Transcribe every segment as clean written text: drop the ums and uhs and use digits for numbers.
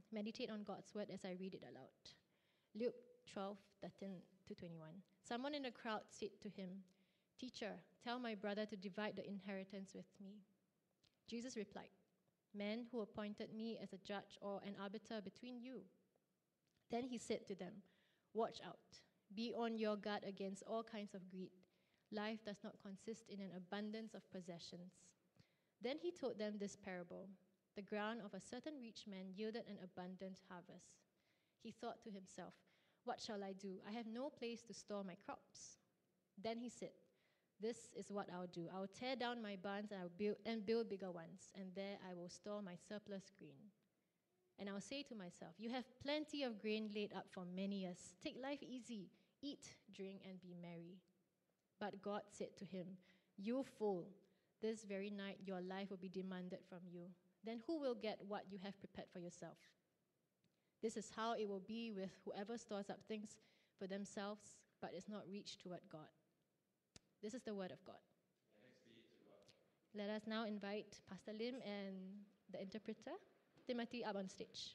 Meditate on God's word as I read it aloud. Luke 12:13-21. Someone in the crowd said to him, "Teacher, tell my brother to divide the inheritance with me." Jesus replied, "Man who appointed me as a judge or an arbiter between you?" Then he said to them, "Watch out. Be on your guard against all kinds of greed. Life does not consist in an abundance of possessions." Then he told them this parable. The ground of a certain rich man yielded an abundant harvest. He thought to himself, "What shall I do? I have no place to store my crops." Then he said, "This is what I'll do. I'll tear down my barns and build bigger ones, and there I will store my surplus grain. And I'll say to myself, you have plenty of grain laid up for many years. Take life easy, eat, drink, and be merry." But God said to him, "You fool, this very night your life will be demanded from you. Then who will get what you have prepared for yourself? This is how it will be with whoever stores up things for themselves, but is not rich toward God." This is the word of God. Let us now invite Pastor Lim and the interpreter, Timothy, up on stage.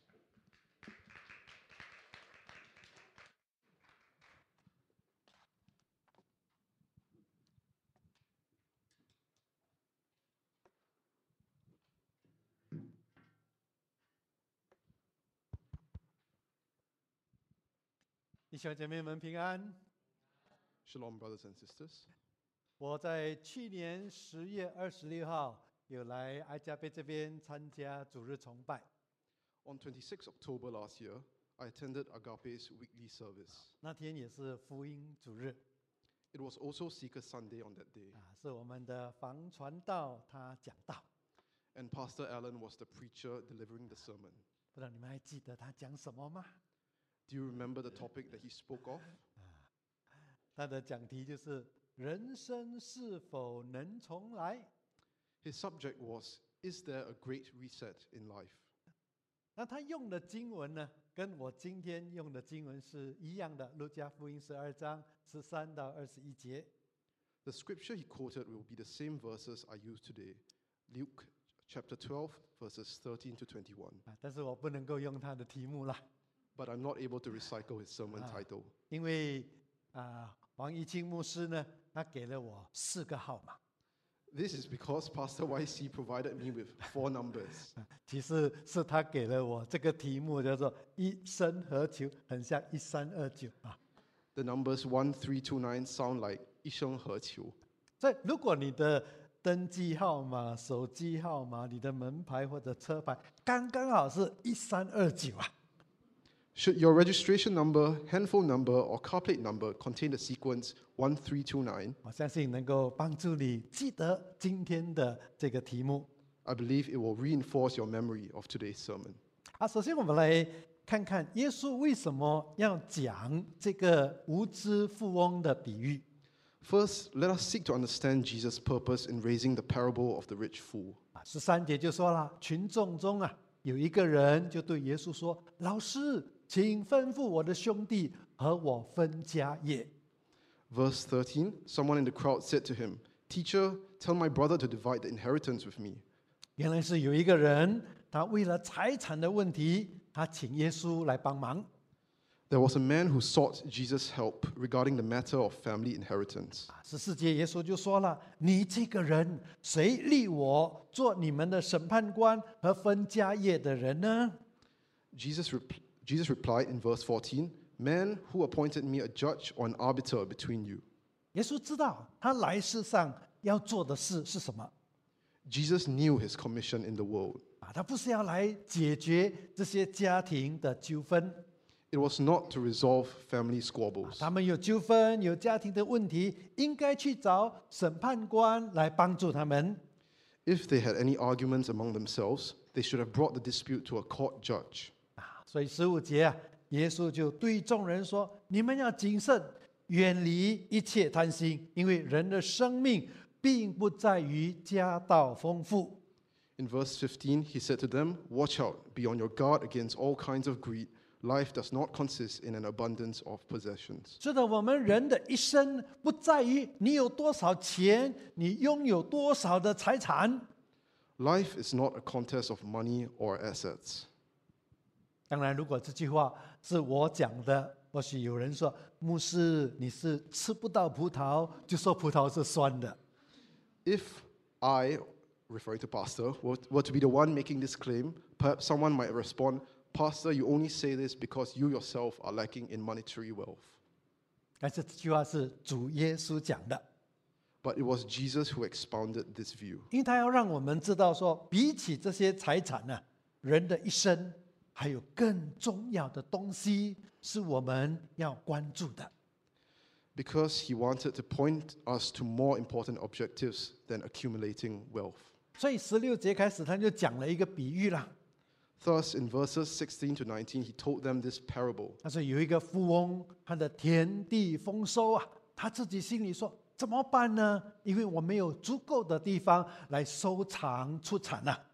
弟兄姐妹们平安。 Shalom, brothers and sisters. 我在去年10月26号有来爱加杯这边参加主日崇拜。 On 26 October last year, I attended Agape's weekly service. 那天也是福音主日 It was also Seeker Sunday on that day, 是我们的房传道他讲道。 and Pastor Alan was the preacher delivering the sermon. 不知道你们还记得他讲什么吗？ Do you remember the topic that he spoke of? 他的讲题就是人生是否能重来。 His subject was, Is there a great reset in life? 那他用的经文呢，跟我今天用的经文是一样的，路加福音12章13到21节。 The scripture he quoted will be the same verses I use today, Luke chapter 12, verses 13 to 21. 但是我不能够用他的题目啦， But I'm not able to recycle his sermon title. 因为黄义清牧师呢，他给了我4个号码。 This is because Pastor YC provided me with 4 numbers. 其实是他给了我这个题目，叫做“一生何求”，很像1329啊。 The numbers 1329 sound like 一生何求。 所以，如果你的登记号码、手机号码、你的门牌或者车牌刚刚好是1329啊， Should your registration number, handphone number, or car plate number contain the sequence 1329, 我相信能够帮助你记得今天的这个题目。 I believe it will reinforce your memory of today's sermon. 首先我们来看看耶稣为什么要讲这个无知富翁的比喻。 First, let us seek to understand Jesus' purpose in raising the parable of the rich fool. 13节就说了，群众中有一个人就对耶稣说：“老师，请吩咐我的兄弟和我分家业。” Verse 13, someone in the crowd said to him, "Teacher, tell my brother to divide the inheritance with me." 原来是有一个人，他为了财产的问题，他请耶稣来帮忙。 There was a man who sought Jesus' help regarding the matter of family inheritance. 14节耶稣就说了：“你这个人，谁立我做你们的审判官和分家业的人呢？” Jesus replied in verse 14, "Man, who appointed me a judge or an arbiter between you?" 耶稣知道他来世上要做的事是什么。 Jesus knew his commission in the world. 他不是要来解决这些家庭的纠纷。 It was not to resolve family squabbles. 他们有纠纷、有家庭的问题，应该去找审判官来帮助他们。 If they had any arguments among themselves, they should have brought the dispute to a court judge. 所以15节耶稣就对众人说：“你们要谨慎，远离一切贪心，因为人的生命并不在于家道丰富。” In verse 15, he said to them, "Watch out, be on your guard against all kinds of greed. Life does not consist in an abundance of possessions." 是的，我们人的一生不在于你有多少钱，你拥有多少的财产。 Life is not a contest of money or assets. 当然，如果这句话是我讲的，或许有人说，牧师你是吃不到葡萄，就说葡萄是酸的。 If I, referring to Pastor, were to be the one making this claim, perhaps someone might respond, Pastor, you only say this because you yourself are lacking in monetary wealth. 但是这句话是主耶稣讲的， But it was Jesus who expounded this view. 因为他要让我们知道说，比起这些财产呢，人的一生还有更重要的东西是我们要关注的。 Because he wanted to point us to more important objectives than accumulating wealth. 所以16节开始他就讲了一个比喻啦。 Thus, in verses 16 to 19, he told them this parable. 他说有一个富翁，他的田地丰收啊，他自己心里说怎么办呢？因为我没有足够的地方来收藏出产啊。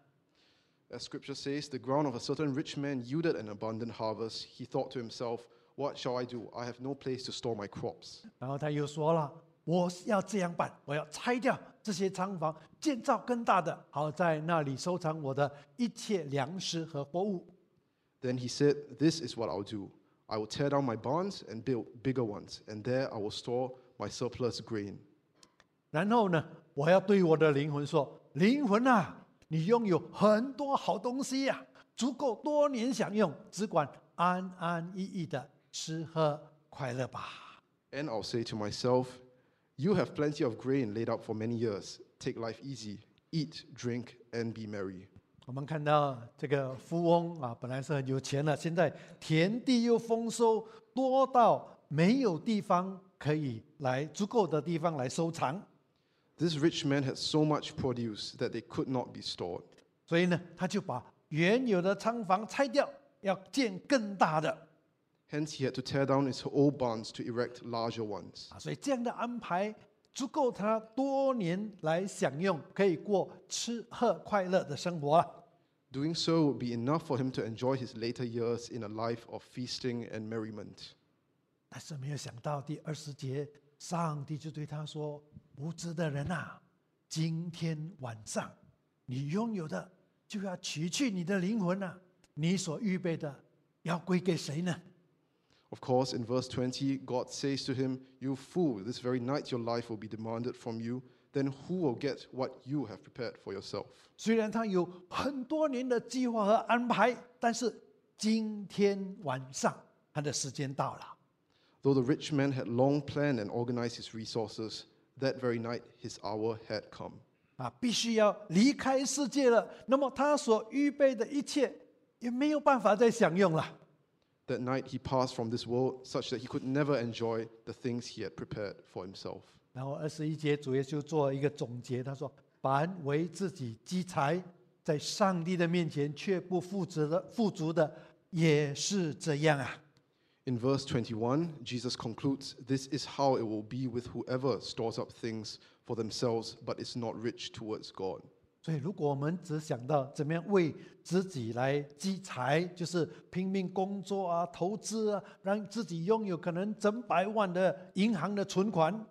As scripture says, the ground of a certain rich man yielded an abundant harvest. He thought to himself, what shall I do? I have no place to store my crops. 然后他又说了，我要这样办，我要拆掉这些仓房，建造更大的，好在那里收藏我的一切粮食和货物。 Then he said, this is what I'll do. I will tear down my barns and build bigger ones, and there I will store my surplus grain. 然后呢，我要对我的灵魂说，灵魂啊，你拥有很多好东西呀、足够多年享用，只管安安逸逸的吃喝快乐吧。 And I'll say to myself, you have plenty of grain laid up for many years. Take life easy. Eat, drink, and be merry. 我们看到这个富翁啊，本来是很有钱了，现在田地又丰收，多到没有地方可以来足够的地方来收藏， This rich man had so much produce that they could not be stored. 所以呢，他就把原有的仓房拆掉，要建更大的 Hence, he had to tear down his old barns to erect larger ones. 啊。所以这样的安排足够他多年来享用，可以过吃喝快乐的生活了。 Doing so would be enough for him to enjoy his later years in a life of feasting and merriment. 但是没有想到第20节，上帝就对他说：“无知的人啊，今天晚上你拥有的就要取去你的灵魂啊，你所预备的要归给谁呢？” Of course, in verse 20, God says to him, You fool, this very night your life will be demanded from you. Then who will get what you have prepared for yourself? 虽然他有很多年的计划和安排，但是今天晚上他的时间到了。 Though the rich man had long planned and organized his resources, that very night his hour had come. 啊，必须要离开世界了。那么他所预备的一切也没有办法再享用了。 That night he passed from this world such that he could never enjoy the things he had prepared for himself. 然后21节，主耶稣做一个总结，他说：“凡为自己积财，在上帝的面前却不富足的，也是这样啊。” In verse 21, Jesus concludes, This is how it will be with whoever stores up things for themselves but is not rich towards God. 所以，如果我们只想到怎么样为自己来积财，就是拼命工作啊、投资啊，让自己拥有可能整百万的银行的存款，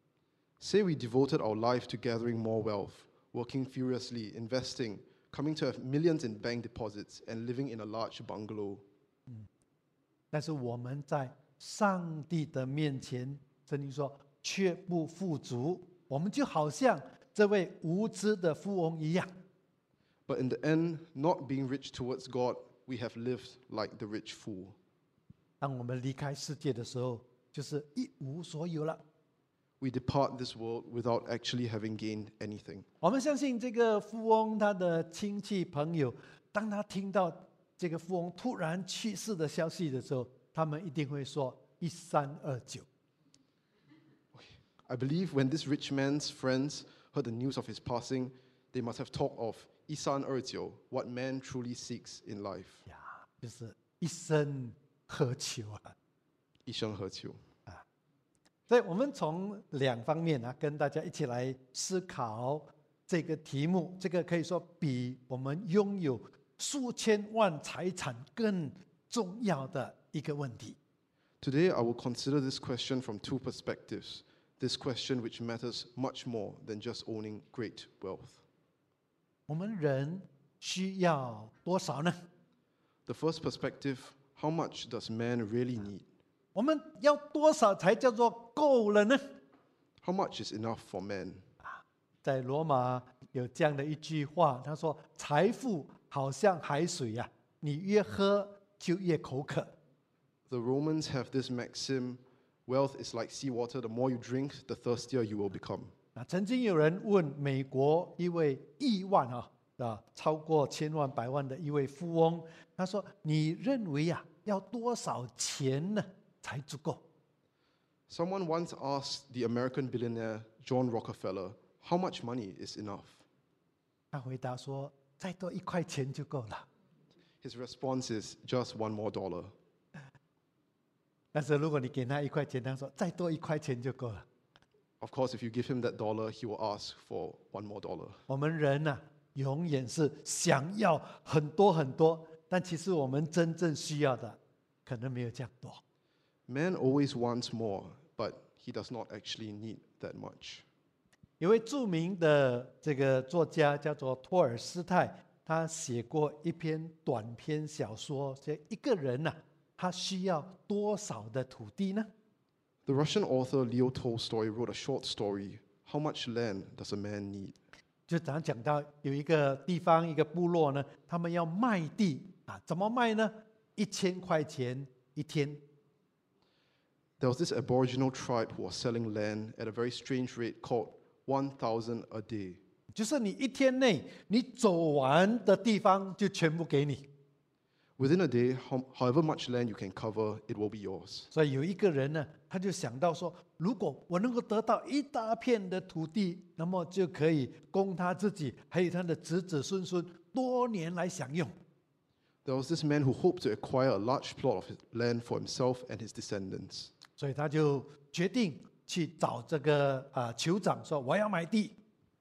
Say we devoted our life to gathering more wealth, working furiously, investing, coming to have millions in bank deposits, and living in a large bungalow. 但是我们在上帝的面前，圣经说却不富足，我们就好像这位无知的富翁一样。 But in the end, not being rich towards God, we have lived like the rich fool. 当我们离开世界的时候，就是一无所有了。 We depart this world without actually having gained anything. 我们相信这个富翁他的亲戚朋友，当他听到这个富翁突然去世的消息的时候，他们一定会说1329。 I believe when this rich man's friends heard the news of his passing, they must have talked of Isan Ertio, what man truly seeks in life. 呀，就是一生何求啊！ Ishan Hertio. 所以我们从两方面啊，跟大家一起来思考这个题目。这个可以说比我们拥有数千万财产更重要的一个问题。 Today, I will consider this question from two perspectives. This question which matters much more than just owning great wealth. 我们人需要多少呢？ The first perspective, how much does man really need? 我们要多少才叫做够了呢？ How much is enough for man? 在罗马有这样的一句话，他说：“财富好像海水呀、你越喝就越口渴。” The Romans have this maxim, wealth is like seawater, the more you drink, the thirstier you will become. 那曾经有人问美国一位亿万超过千万百万的一位富翁，他说：“你认为要多少钱呢才足够？” Someone once asked the American billionaire John Rockefeller, how much money is enough? 他回答说：“再多1块钱就够了。” His response is just one more dollar. 但是如果你给他1块钱，他说：“再多1块钱就够了。” Of course, if you give him that dollar, he will ask for one more dollar. 我们人永远是想要很多很多，但其实我们真正需要的可能没有这样多。 Man always wants more, but he does not actually need that much. 有位著名的这个作家叫做托尔斯泰，他写过一篇短篇小说，说一个人他需要多少的土地呢？ The Russian author Leo Tolstoy wrote a short story, How Much Land Does a Man Need? 就讲到有一个地方一个部落呢，他们要卖地怎么卖呢？1000块钱一天。 There was this Aboriginal tribe who was selling land at a very strange rate called 1,000 a day. 就是你一天内你走完的地方就全部给你。 Within a day, however much land you can cover, it will be yours. 所以有一个人呢，他就想到说，如果我能够得到一大片的土地，那么就可以供他自己还有他的子子孙孙多年来享用。 There was this man who hoped to acquire a large plot of land for himself and his descendants. 所以他就决定去找这个酋长说，我要买地。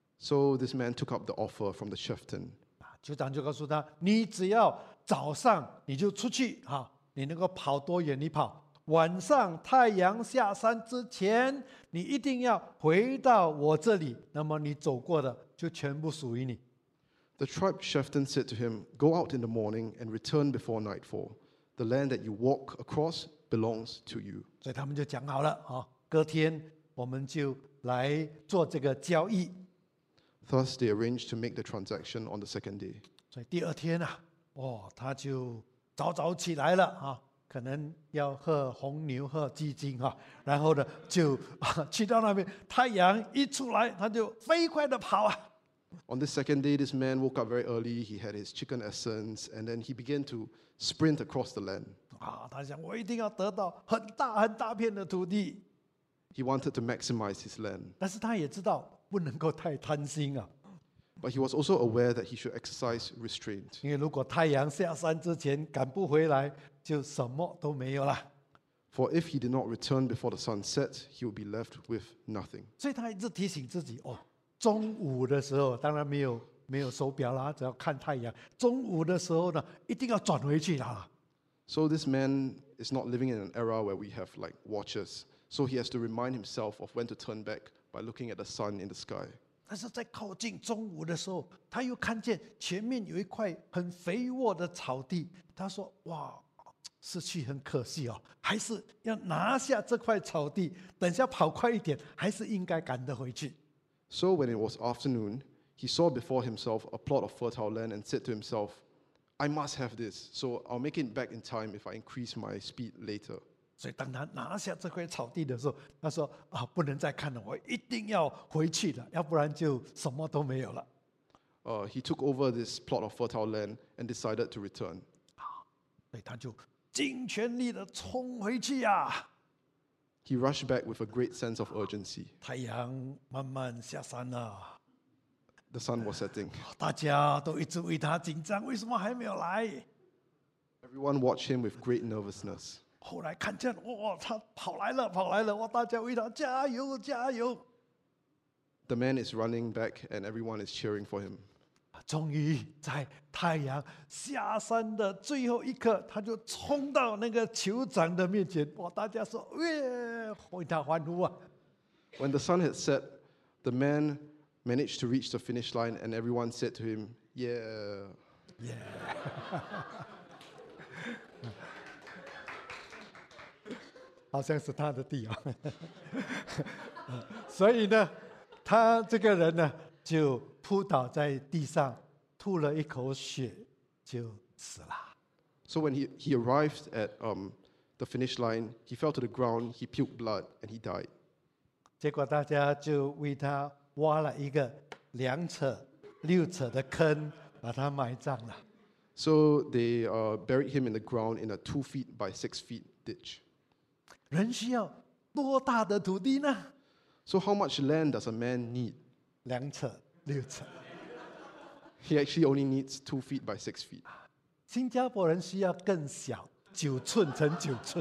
So this man took up the offer from the chieftain. 酋长就告诉他，你只要早上你就出去你能够跑多远你跑，晚上太阳下山之前，你一定要回到我这里，那么你走过的就全部属于你。 The tribe chieftain said to him, Go out in the morning and return before nightfall. The land that you walk across belongs to you. 所以他们就讲好了隔天我们就来做这个交易。 Thus, they arranged to make the transaction on the second day. 所以第二天他就早早起来了可能要喝红牛喝鸡精然后呢就去到那边，太阳一出来他就飞快的跑 On the second day, this man woke up very early. He had his chicken essence, and then he began to sprint across the land. 他想我一定要得到很大很大片的土地， He wanted to maximize his land. 但是他也知道不能够太贪心 But he was also aware that he should exercise restraint. 因为如果太阳下山之前赶不回来，就什么都没有了。 For if he did not return before the sun set, he would be left with nothing. 所以他一直提醒自己中午的时候，当然没有手表啦，只要看太阳。中午的时候呢，一定要转回去啦。 So this man is not living in an era where we have like watches. So he has to remind himself of when to turn back by looking at the sun in the sky. 但是在靠近中午的时候，他又看见前面有一块很肥沃的草地。他说：“哇，失去很可惜还是要拿下这块草地，等下跑快一点，还是应该赶得回去。” So when it was afternoon, he saw before himself a plot of fertile land and said to himself, I must have this, so I'll make it back in time if I increase my speed later. 所以当他拿下这块草地的时候，他说：“不能再看了，我一定要回去了，要不然就什么都没有了。” He took over this plot of fertile land and decided to return. 所以他就尽全力的冲回去 He rushed back with a great sense of urgency. 太阳慢慢下山了， The sun was setting. 大家都一直为他紧张，为什么还没有来？ Everyone watched him with great nervousness. 后来看见他跑来了，大家为他加油加油。 The man is running back and everyone is cheering for him. 终于在太阳下山的最后一刻，他就冲到那个酋长的面前，大家说为他欢呼 When the sun had set, the man managed to reach the finish line and everyone said to him, Yeah. 好像是他的地啊。所以呢，他这个人呢就扑倒在地上，吐了一口血，就死了。 So when he arrived at the finish line, he fell to the ground, he puked blood, and he died. 结果大家就为他挖了一个2尺、6尺的坑，把他埋葬了。 So they buried him in the ground in a 2 feet by 6 feet ditch. 人需要多大的土地呢 So how much land does a man need? ？2尺、6尺。 He actually only needs 2 feet by 6 feet. 新加坡人需要更小，9寸乘9寸。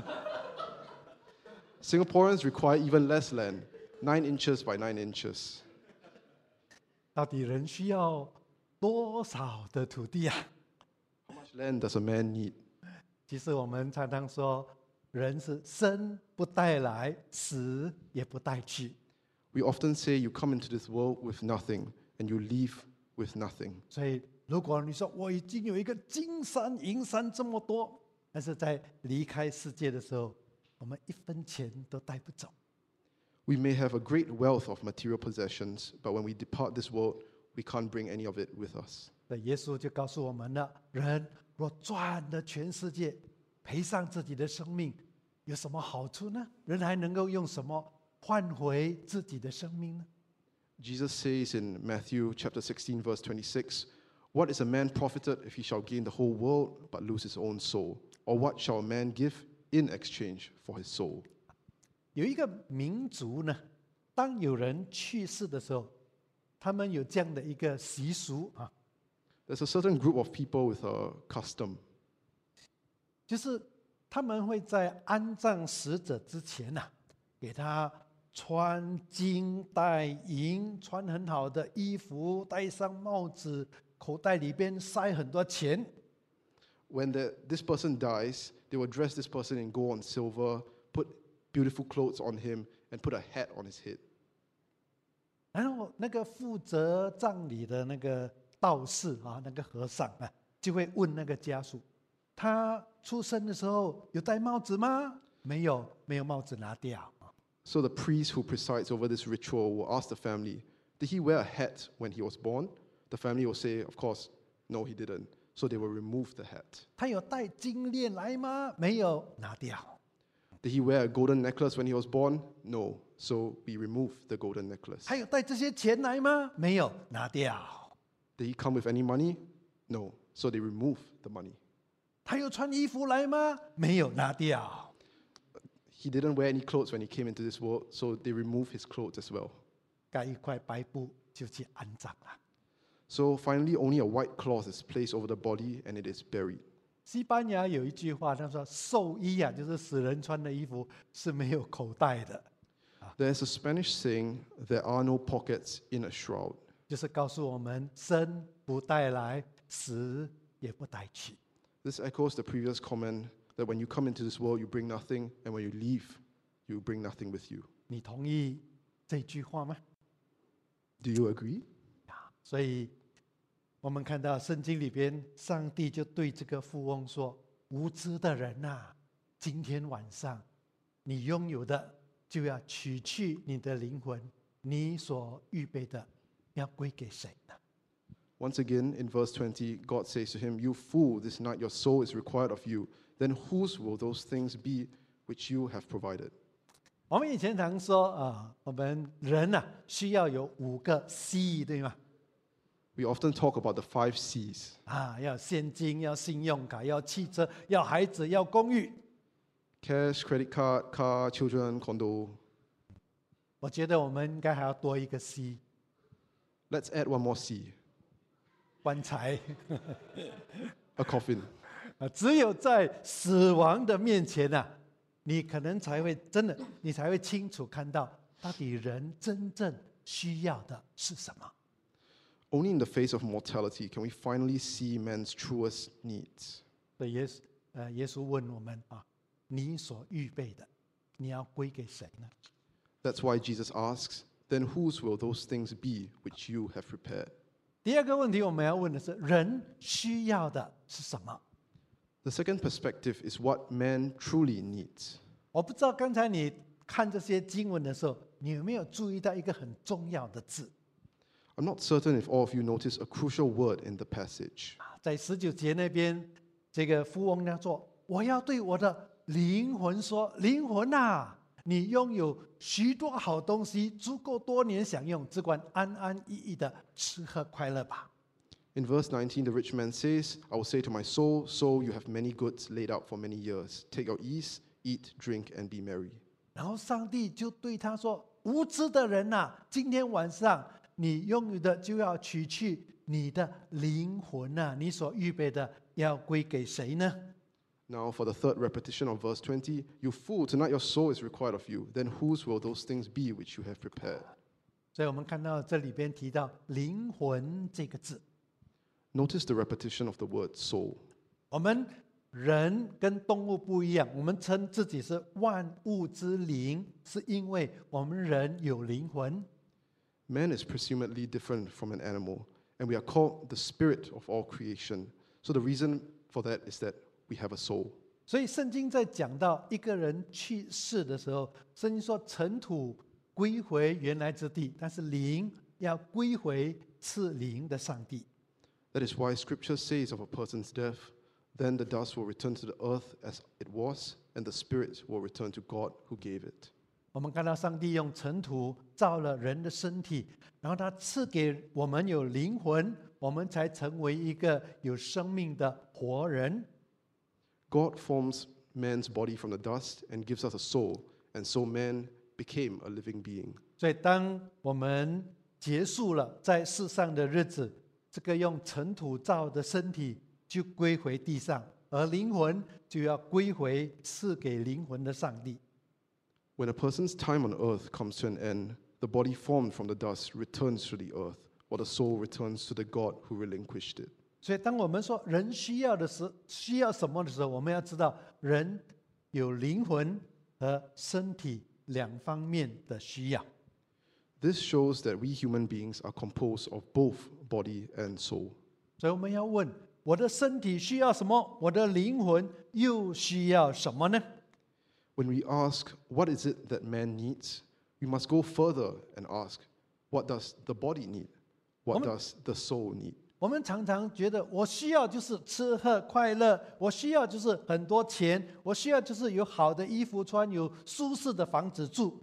Singaporeans require even less land, 9 inches by 9 inches. 到底人需要多少的土地啊？ How much land does a man need? 其实我们常常说，人是生不带来，死也不带去。 We often say you come into this world with nothing and you leave with nothing. 所以，如果你说我已经有一个金山银山这么多，但是在离开世界的时候，我们1分钱都带不走。 We may have a great wealth of material possessions, but when we depart this world, we can't bring any of it with us. 所以耶稣就告诉我们了：人若赚了全世界，赔上自己的生命，有什么好处呢？人还能够用什么换回自己的生命呢？ Jesus says in Matthew chapter 16, verse 26, "What is a man profited if he shall gain the whole world but lose his own soul? Or what shall a man give in exchange for his soul?" 有一个民族呢，当有人去世的时候，他们有这样的一个习俗啊， There's a certain group of people with a custom. 就是他们会在安葬死者之前呐、给他穿金戴银，穿很好的衣服，戴上帽子，口袋里边塞很多钱。 When this person dies, they will dress this person in gold and silver, put beautiful clothes on him, and put a hat on his head. 然后那个负责葬礼的那个道士啊，那个和尚啊，就会问那个家属：他出生的时候有戴帽子吗？没有，没有帽子拿掉。 So the priest who presides over this ritual will ask the family, "Did he wear a hat when he was born?" The family will say, "Of course, no, he didn't." So they will remove the hat. 他有戴金链来吗？没有，拿掉。 Did he wear a golden necklace when he was born? No. So we remove the golden necklace. 还有带这些钱来吗？没有，拿掉。 Did he come with any money? No. So they remove the money. 他有穿衣服来吗？没有，拿掉。 He didn't wear any clothes when he came into this world, so they remove his clothes as well. 盖一块白布就去安葬了。 So finally, only a white cloth is placed over the body and it is buried. 西班牙有一句话，他说寿衣啊，就是死人穿的衣服是没有口袋的， There's a Spanish saying, "There are no pockets in a shroud." 就是告诉我们生不带来，死也不带去。 This echoes the previous comment that when you come into this world, you bring nothing, and when you leave, you bring nothing with you. 你同意这句话吗？ Do you agree? 所以，我们看到圣经里边，上帝就对这个富翁说：“无知的人呐、今天晚上你拥有的就要取去你的灵魂，你所预备的要归给谁呢？” Once again, in verse 20, God says to him, "You fool, this night your soul is required of you. Then whose will those things be which you have provided?" 我们以前常说啊，我们人呐、需要有5个 C， 对吗？ We often talk about the 5 C's: 啊，要现金，要信用卡，要汽车，要孩子，要公寓。 cash, credit card, car, children, condo. 我觉得我们应该还要多一个 C， Let's add one more C: 棺材。 a coffin. 啊，只有在死亡的面前呐、你可能才会真的，你才会清楚看到，到底人真正需要的是什么。 Only in the face of mortality can we finally see man's truest needs. 所以耶稣问我们啊，你所预备的，你要归给谁呢？ That's why Jesus asks, "Then whose will those things be which you have prepared?" 第二个问题我们要问的是，人需要的是什么？ The second perspective is what man truly needs. 我不知道刚才你看这些经文的时候，你有没有注意到一个很重要的字？ I'm not certain if all of you noticed a crucial word in the passage. 在19节那边，这个富翁呢说：“我要对我的灵魂说，灵魂啊，你拥有许多好东西，足够多年享用，只管安安逸逸的吃喝快乐吧。” In verse 19, the rich man says, I will say to my soul, Soul, you have many goods laid out for many years. Take your ease, eat, drink, and be merry. 然后上帝就对他说：“无知的人呐、今天晚上你拥有的就要取去你的灵魂呐、你所预备的要归给谁呢？” Now, for the third repetition of verse 20, You fool, tonight your soul is required of you. Then whose will those things be which you have prepared? 所以我们看到这里边提到“灵魂”这个字。 Notice the repetition of the word soul. 我们人跟动物不一样，我们称自己是万物之灵，是因为我们人有灵魂。 Man is presumably different from an animal, and we are called the spirit of all creation. So the reason for that is that we have a soul. 所以圣经在讲到一个人去世的时候，圣经说尘土归回原来之地，但是灵要归回赐灵的上帝。 That is why Scripture says of a person's death, then the dust will return to the earth as it was, and the spirit will return to God who gave it. 我们看到上帝用尘土造了人的身体，然后他赐给我们有灵魂，我们才成为一个有生命的活人。 God forms man's body from the dust and gives us a soul, and so man became a living being. 所以，当我们结束了在世上的日子，这个用尘土造的身体就归回地上，而灵魂就要归回赐给灵魂的上帝。 When a person's time on earth comes to an end, the body formed from the dust returns to the earth, while the soul returns to the God who relinquished it. 所以，当我们说人需要什么的时候，我们要知道人有灵魂和身体两方面的需要。 This shows that we human beings are composed of both body and soul. 所以我们要问：我的身体需要什么？我的灵魂又需要什么呢？ When we ask, what is it that man needs? We must go further and ask, what does the body need? What does the soul need? 我们常常觉得，我需要就是吃喝快乐，我需要就是很多钱，我需要就是有好的衣服穿，有舒适的房子住。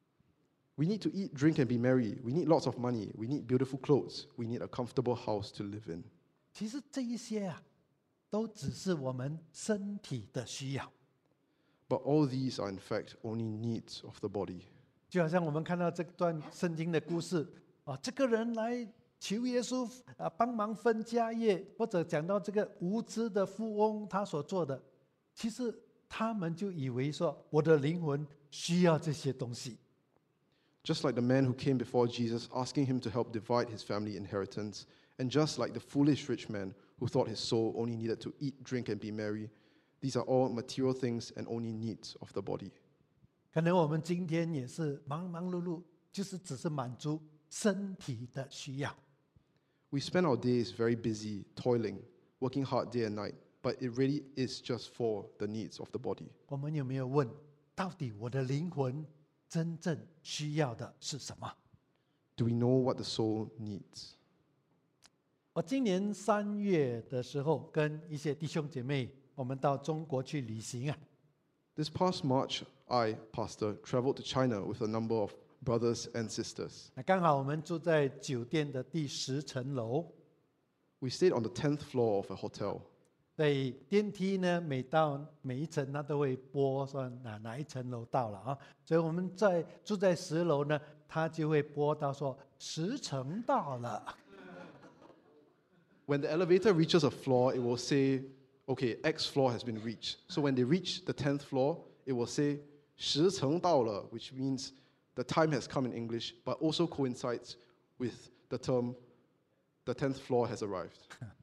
We need to eat, drink, and be merry. We need lots of money. We need beautiful clothes. We need a comfortable house to live in. 其实这一些啊，都只是我们身体的需要。 But all these are in fact only needs of the body. 就好像我们看到这段圣经的故事啊，这个人来求耶稣啊帮忙分家业，或者讲到这个无知的富翁他所做的，其实他们就以为说我的灵魂需要这些东西。 Just like the man who came before Jesus asking him to help divide his family inheritance, and just like the foolish rich man who thought his soul only needed to eat, drink, and be merry, these are all material things and only needs of the body. 可能我们今天也是忙忙碌碌，就是只是满足身体的需要。 We spend our days very busy, toiling, working hard day and night, but it really is just for the needs of the body. 我们有没有问，到底我的灵魂真正需要的是什么？ Do we know what the soul needs? 我今年3月的时候，跟一些弟兄姐妹，我们到中国去旅行啊。 This past March, I, Pastor, traveled to China with a number of brothers and sisters. 那刚好我们住在酒店的第10层楼， We stayed on the 10th floor of a hotel. 所以电梯呢，每一层它都会播说哪一层楼到了啊，所以我们住在10楼呢，它就会播到说10层到了。 When the elevator reaches a floor, it will say, okay, X floor has been reached. So when they reach the 10th floor, it will say 10层到了, which means the time has come in English, but also coincides with the term the 10th floor has arrived.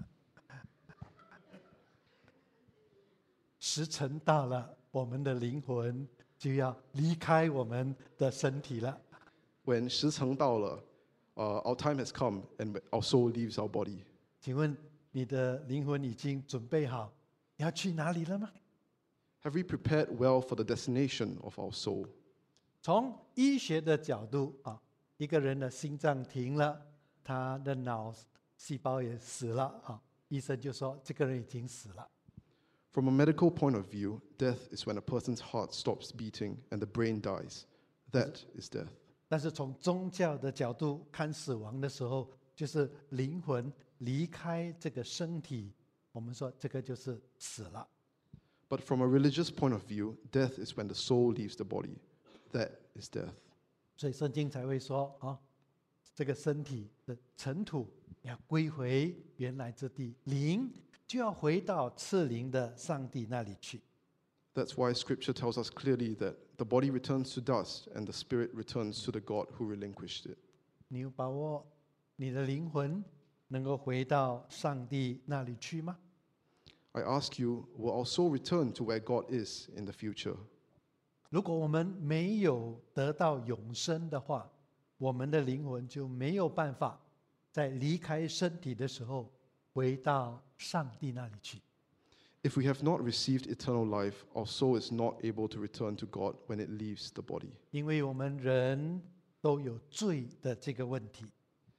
10层到了，我们的灵魂就要离开我们的身体了。 When 10层到了, our time has come and our soul leaves our body. 请问你的灵魂已经准备好要去哪里了吗？ Have we prepared well for the destination of our soul? 从医学的角度啊，一个人的心脏停了，他的脑细胞也死了啊，医生就说这个人已经死了。 From a medical point of view, death is when a person's heart stops beating and the brain dies. That is death. 但是从宗教的角度看死亡的时候，就是灵魂离开这个身体，我们说这个就是死了。 But from a religious point of view, death is when the soul leaves the body. That is death. 所以圣经才会说啊，这个身体的尘土要归回原来之地，灵就要回到赐灵的上帝那里去。 That's why Scripture tells us clearly that the body returns to dust and the spirit returns to the God who relinquished it. 你有把握你的灵魂能够回到上帝那里去吗？ I ask you, will our soul return to where God is in the future? 如果我们没有得到永生的话，我们的灵魂就没有办法在离开身体的时候回到上帝那里去。 If we have not received eternal life, our soul is not able to return to God when it leaves the body. 因为我们人都有罪的这个问题，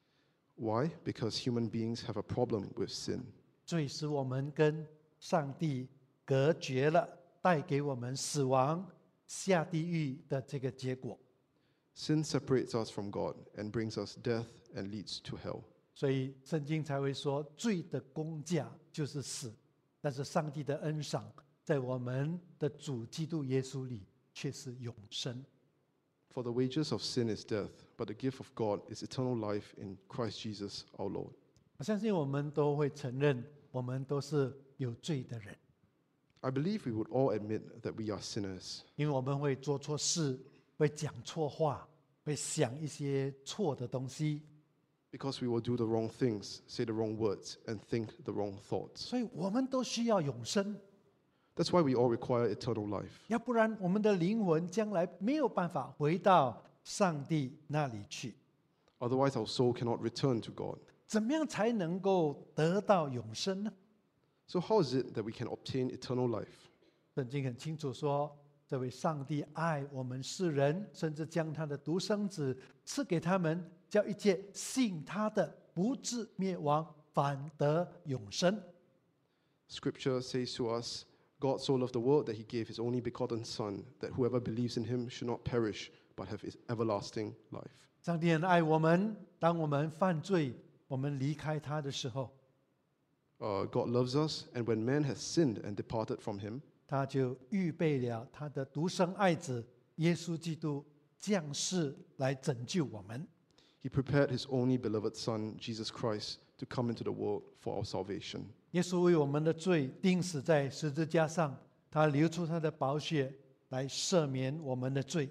Why? Because human beings have a problem with sin. 罪使我们跟上帝隔绝了，带给我们死亡、下地狱的这个结果。 Sin separates us from God and brings us death and leads to hell. 所以圣经才会说，罪的工价就是死，但是上帝的恩赏在我们的主基督耶稣里却是永生。 For the wages of sin is death, but the gift of God is eternal life in Christ Jesus our Lord. 我相信我们都会承认，我们都是有罪的人， I believe we would all admit that we are sinners, 因为我们会做错事，会讲错话，会想一些错的东西， because we will do the wrong things, say the wrong words, and think the wrong thoughts. 所以我们都需要永生。 That's why we all require eternal life. 要不然我们的灵魂将来没有办法回到上帝那里去。 Otherwise, our soul cannot return to God. 怎么样才能够得到永生呢？ So, how is it that we can obtain eternal life? 圣经很清楚说，这位上帝爱我们世人，甚至将他的独生子赐给他们，叫一切信他的不至灭亡，反得永生。 Scripture says to us, God so loved the world that he gave his only begotten Son, that whoever believes in him should not perish, but have everlasting life. 上帝很爱我们，当我们犯罪，我们离开他的时候， God loves us, and when man has sinned and departed from him, 他就预备了他的独生爱子耶稣基督降世来拯救我们。 he prepared his only beloved Son, Jesus Christ, to come into the world for our salvation. 耶稣为我们的罪钉死在十字架上，他流出他的宝血来赦免我们的罪。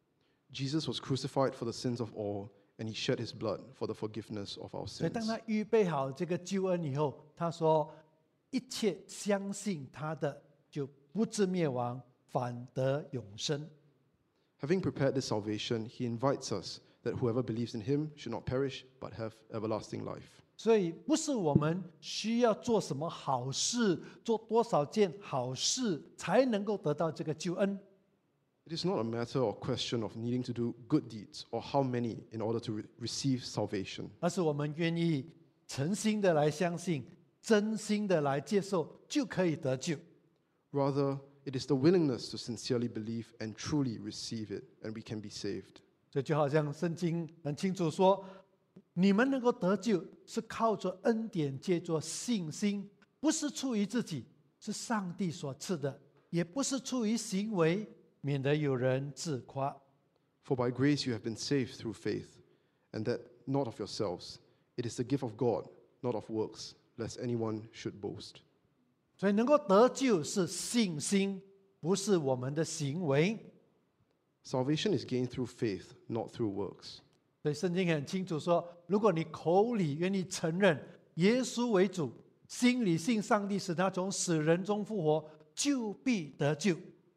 Jesus was crucified for the sins of all, and he shed his blood for the forgiveness of our 所以，当 sins. 他预备好这个救恩以后，他说：“一切相信他的，就不至灭亡，反得永生。” Having prepared this salvation, he invites us that whoever believes in him should not perish, but have everlasting life. 所以，不是我们需要做什么好事，做多少件好事才能够得到这个救恩， It is not a matter or question of needing to do good deeds or how many in order to receive salvation. 而是我们愿意诚心的来相信，真心的来接受，就可以得救。 Rather, it is the willingness to sincerely believe and truly receive it, and we can be saved. 所以就好像圣经很清楚说，你们能够得救，是靠着恩典，借着信心，不是出于自己，是上帝所赐的，也不是出于行为，免得有人自夸。 For by grace you have been saved through faith, and that not of yourselves. It is the gift of God, not of works, lest anyone should boast. 所以能够得救是信心，不是我们的行为。 Salvation is gained through faith, not through works. 所以圣经很清楚说，如果你口里愿意承认耶稣为主，心里信上帝使他从死人中复活，就必得救。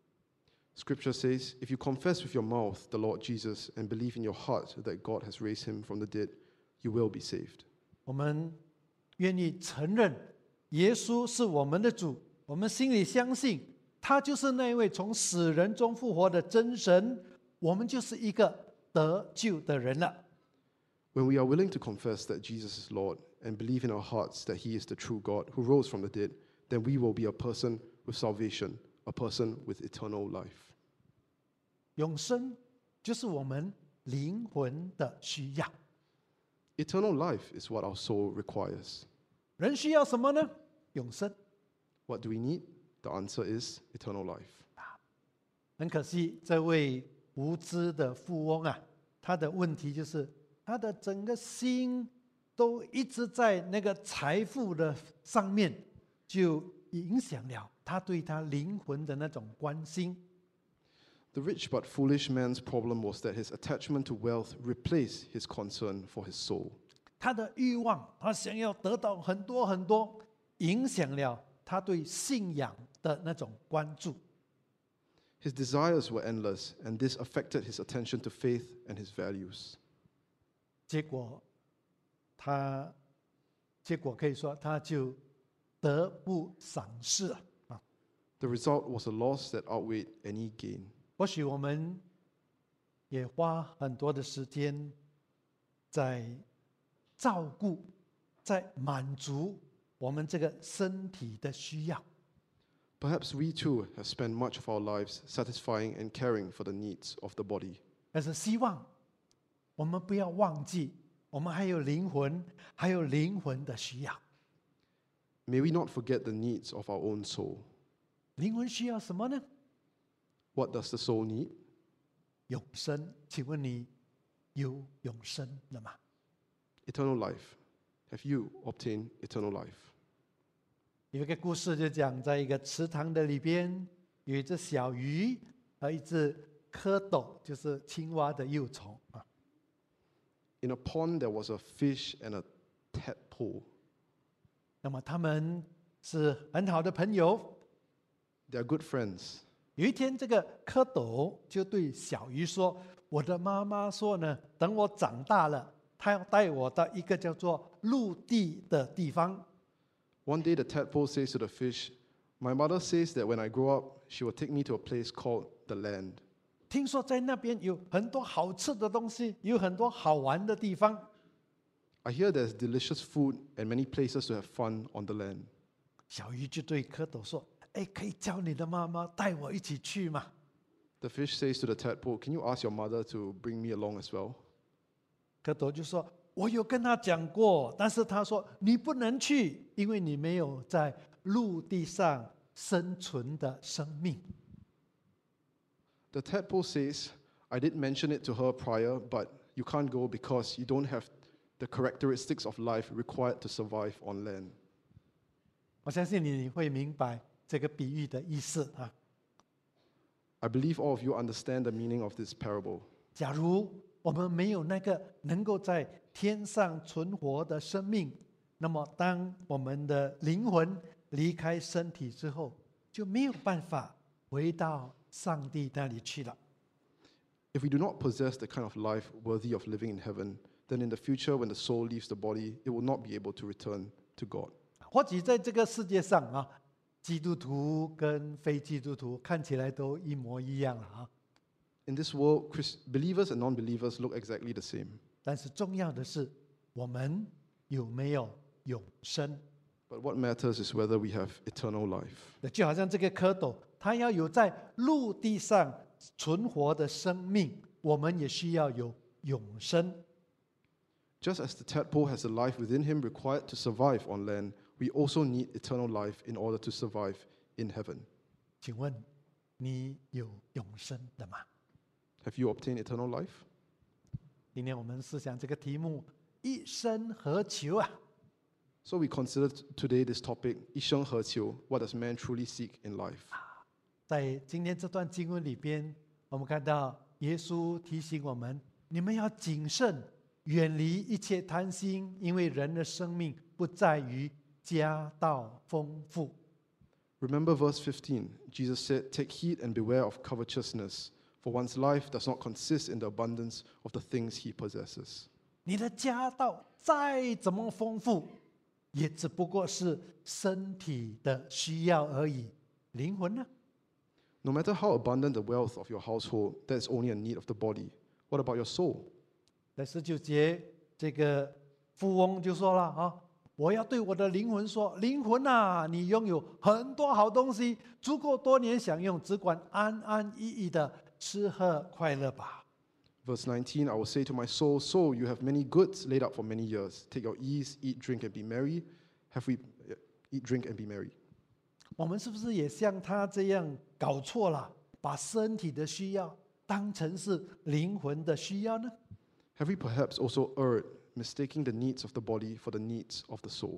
Scripture says, if you confess with your mouth the Lord Jesus and believe in your heart that God has raised him from the dead, you will be saved. 我们愿意承认耶稣是我们的主，我们心里相信他就是那位从死人中复活的真神，我们就是一个得救的人了。 When we are willing to confess that Jesus is Lord and believe in our hearts that He is the true God who rose from the dead, then we will be a person with salvation, a person with eternal life. 永生就是我们灵魂的需要。 Eternal life is what our soul requires. 人需要什么呢？永生。 What do we need? The answer is eternal life. 很可惜，这位无知的富翁啊，他的问题就是他的整个心都一直在那个财富的上面，就影响了他对他灵魂的那种关心。 The rich but foolish man's problem was that his attachment to wealth replaced his concern for his soul. 他的欲望，他想要得到很多很多，影响了他对信仰的那种关注。 His desires were endless, and this affected his attention to faith and his values. 结果可以说他就得不偿失了。 The result was a loss that outweighed any gain. 或许我们也花很多的时间在照顾、在满足我们这个身体的需要。 Perhaps we too have spent much of our lives satisfying and caring for the needs of the body. 但是希望我们不要忘记，我们还有灵魂，还有灵魂的需要。 May we not forget the needs of our own soul. 灵魂需要什么呢？ What does the soul need? 永生。请问你有永生了吗？ Eternal life. Have you obtained eternal life? 有一个故事就讲，在一个池塘的里边，有一只小鱼和一只蝌蚪，就是青蛙的幼虫啊。 In a pond, there was a fish and a tadpole. 那么他们是很好的朋友。 They are good friends. 有一天，这个蝌蚪就对小鱼说：“我的妈妈说呢，等我长大了，她要带我到一个叫做陆地的地方。 One day, the tadpole says to the fish, "My mother says that when I grow up, she will take me to a place called the land. 听说在那边有很多好吃的东西，有很多好玩的地方。” I hear there's delicious food and many places to have fun on the land." 小鱼就对蝌蚪说：“哎，可以叫你的妈妈带我一起去吗？” The fish says to the tadpole, "Can you ask your mother to bring me along as well?" 蝌蚪就说：“我有跟他讲过，但是他说你不能去，因为你没有在陆地上生存的生命。” The tadpole says, "I did mention it to her prior, but you can't go because you don't have the characteristics of life required to survive on land." 我相信你会明白这个比喻的意思啊。 I believe all of you understand the meaning of this parable. 假如我们没有那个能够在天上存活的生命，那么当我们的灵魂离开身体之后，就没有办法回到上帝那里去了。 If we do not possess the kind of life worthy of living in heaven, then in the future, when the soul leaves the body, it will not be able to return to God. 或许在这个世界上啊，基督徒跟非基督徒看起来都一模一样了啊。 In this world, believers and non-believers look exactly the same. 但是重要的是，我们有没有永生？ But what matters is whether we have eternal life. 就好像这个蝌蚪，它要有在陆地上存活的生命，我们也需要有永生。 Just as the tadpole has the life within him required to survive on land, we also need eternal life in order to survive in heaven. 请问你有永生的吗？ Have you obtained eternal life? 今天我们思想这个题目：一生何求啊？ So we consider today this topic, 一生何求? What does man truly seek in life? 在今天这段经文里边，我们看到耶稣提醒我们：你们要谨慎，远离一切贪心，因为人的生命不在于家道丰富。 Remember verse 15. Jesus said, "Take heed and beware of covetousness, for one's life does not consist in the abundance of the things he possesses." 你的家道再怎么丰富，也只不过是身体的需要而已。灵魂呢？ No matter how abundant the wealth of your household, that's only a need of the body. What about your soul? 在19节，这个富翁就说了啊，我要对我的灵魂说，灵魂啊，你拥有很多好东西，足够多年享用，只管安安逸逸的吃喝快乐吧。 Verse 19, I will say to my soul, soul, you have many goods laid up for many years. Take your ease, eat, drink, and be merry. Eat, drink, and be merry. 我们是不是也像他这样搞错了，把身体的需要当成是灵魂的需要呢？ Have we perhaps also erred, mistaking the needs of the body for the needs of the soul?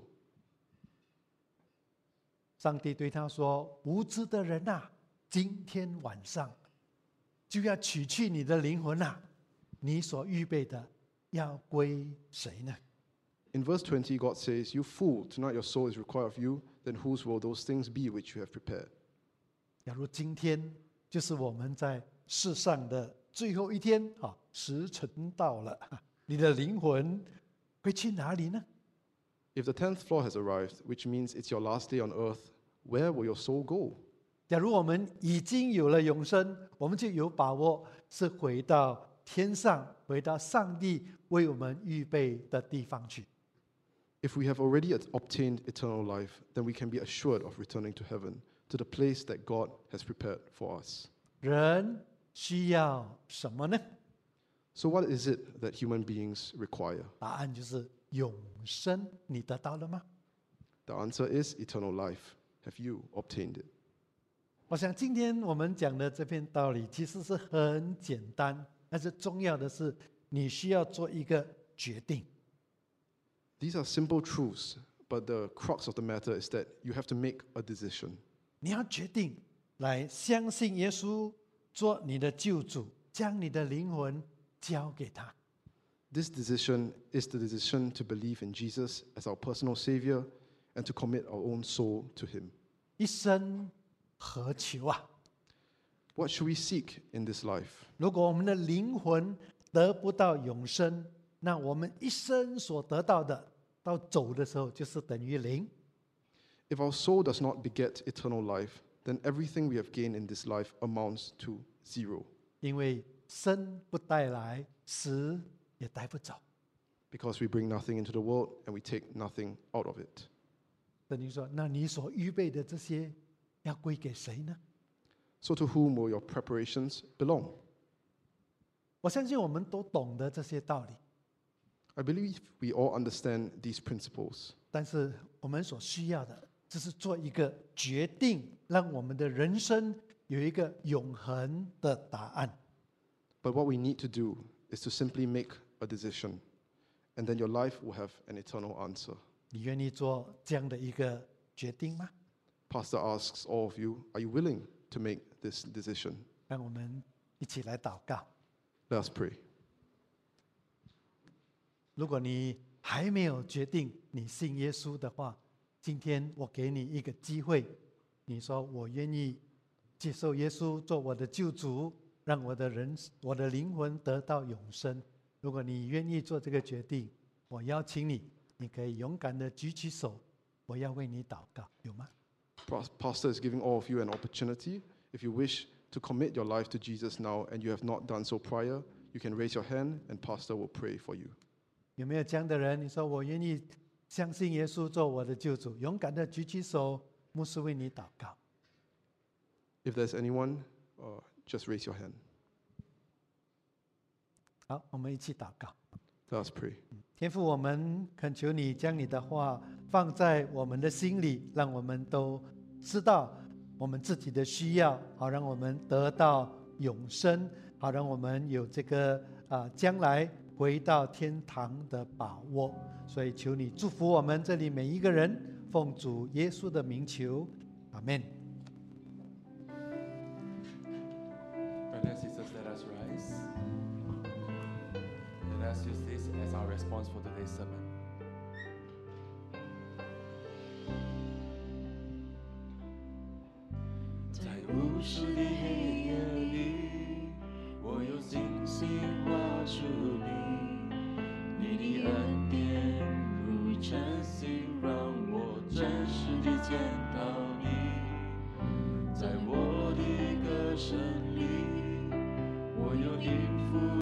上帝对他说：“无知的人啊，今天晚上就要取去你的灵魂啊，你所预备的要归谁呢？” In verse 20, God says, You fool, tonight your soul is required of you, then whose will those things be which you have prepared? 假如今天就是我们在世上的最后一天啊，时辰到了，你的灵魂会去哪里呢？ If the 10th floor has arrived, which means it's your last day on earth, where will your soul go? 假如我们已经有了永生，我们就有把握是回到天上，回到上帝为我们预备的地方去。 If we have already obtained eternal life, then we can be assured of returning to heaven, to the place that God has prepared for us. 人需要什么呢？ So what is it that human beings require? 答案就是永生。你得到了吗？ The answer is eternal life. Have you obtained it? 我想今天我们讲的这篇道理其实是很简单，但是重要的是你需要做一个决定。 These are simple truths, but the crux of the matter is that you have to make a decision. 你要决定来相信耶稣做你的救主，将你的灵魂交给他。 This decision is the decision to believe in Jesus as our personal Savior and to commit our own soul to Him. 一生何求啊？ What should we seek in this life? 如果我们的灵魂得不到永生，那我们一生所得到的，到走的时候就是等于零。 If our soul does not beget eternal life, then everything we have gained in this life amounts to zero. 因为生不带来，死也带不走。 Because we bring nothing into the world and we take nothing out of it. 等于说，那你所预备的这些，要归给谁呢？ So to whom will your preparations belong? 我相信我们都懂得这些道理， I believe we all understand these principles. 但是我们所需要的，就是做一个决定，让我们的人生有一个永恒的答案。 But what we need to do is to simply make a decision, and then your life will have an eternal answer. 你愿意做这样的一个决定吗？ Pastor asks all of you, are you willing to make this decision? 让我们一起来祷告。 Let us pray. 如果你还没有决定你信耶稣的话，今天我给你一个机会，你说我愿意接受耶稣做我的救主，让我的灵魂得到永生。如果你愿意做这个决定，我邀请你，你可以勇敢的举起手，我要为你祷告，有吗？ Pastor is giving all of you an opportunity. If you wish to commit your life to Jesus now and you have not done so prior, you can raise your hand and Pastor will pray for you. 有没有这样的人？你说我愿意相信耶稣做我的救主，勇敢的举起手，牧师为你祷告。 If there's anyone, just raise your hand. 好，我们一起祷告。 Let us pray. 天父，我们恳求你将你的话放在我们的心里，让我们都知道我们自己的需要，好让我们得到永生，好让我们有这个将来回到天堂的把握。所以求你祝福我们这里每一个人，奉主耶稣的名求，阿们。 Brothers and sisters, let us rise. Let us use this as our response for today's sermon. 在无视的黑夜里，我有信心画出你，你的恩典如晨星，让我真实地见到你，在我的歌。 胜利，我有应付